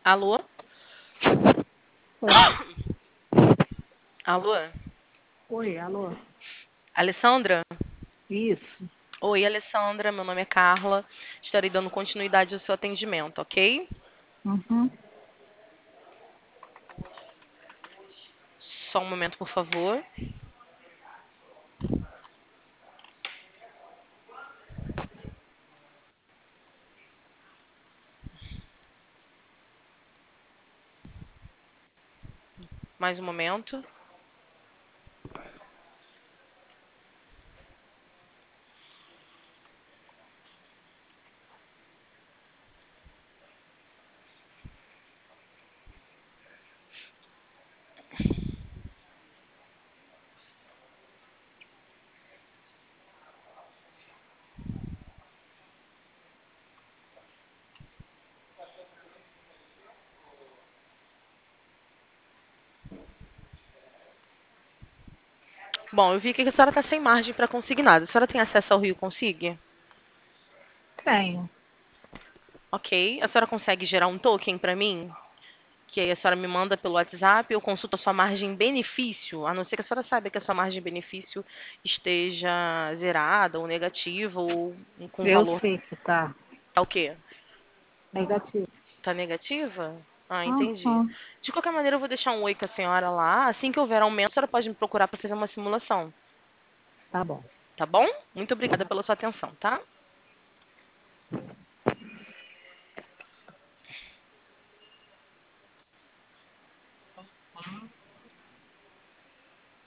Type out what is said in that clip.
Alô? Oi, Alô? oi, alô. Alessandra? Isso. Oi, Alessandra. Meu nome é Carla. Estarei dando continuidade ao seu atendimento, ok? Uhum. Só um momento, por favor. Mais um momento. Bom, eu vi que a senhora está sem margem para consignado. A senhora tem acesso ao Rio Consigne? Tenho. Ok. A senhora consegue gerar um token para mim? Que aí a senhora me manda pelo WhatsApp, eu consulto a sua margem benefício, a não ser que a senhora saiba que a sua margem benefício esteja zerada ou negativa ou com Eu valor. sei que tá Tá o quê? negativo. Tá negativa? Ah, entendi. Uhum. De qualquer maneira, eu vou deixar um oi com a senhora lá. Assim que houver aumento, a senhora pode me procurar para fazer uma simulação, Tá bom. tá bom? Muito obrigada pela sua atenção, tá?